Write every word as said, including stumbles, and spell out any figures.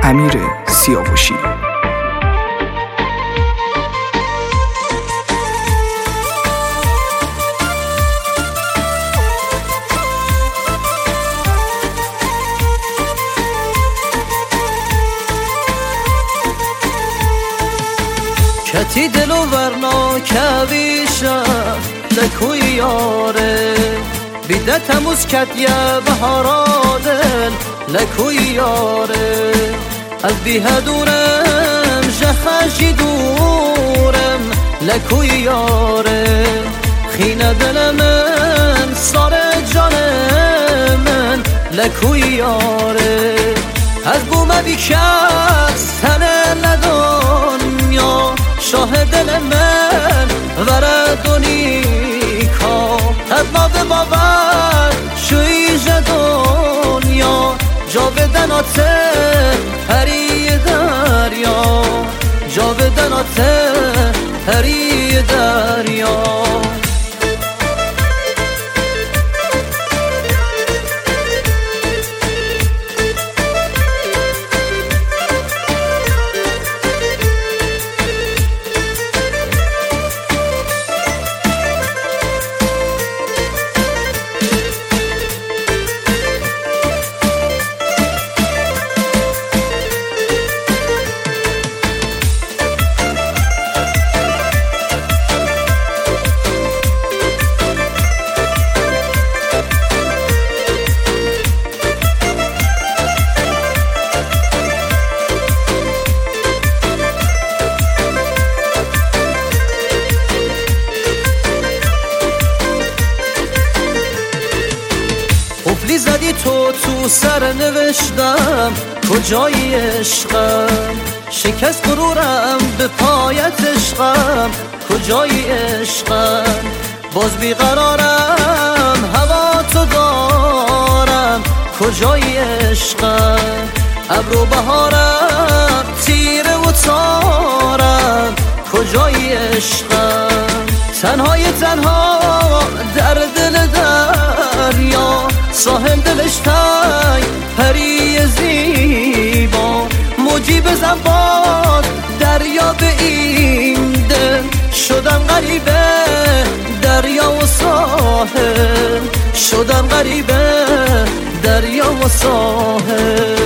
امیر سیاوشی. کتی دلو ورنا کویشا لکوی یاره بیده تموز کت یه بهارا دل لکوی یاره از بیه دورم جخشی دورم لکوی یاره خینه دل من سار جان من لکوی یاره از بومه بی کس تنه ندنیا شاه دل من وردونی کا تدناب باور شویج دنیا جاودنات هری دریا جاودنات هری دریا. قفلی زدی تو تو سر نوشتم کجای عشقم شکست غرورم به پایت عشقم کجای عشقم باز بیقرارم هوا تو دارم کجای عشقم ابرو بهارم تیره و تارم کجای عشقم تنهای تنها در دل دریا ساحل دلش تای پری زیبا موجی بزن باد دریا به این دل شدم غریبه دریا و ساحل شدم غریبه دریا و ساحل.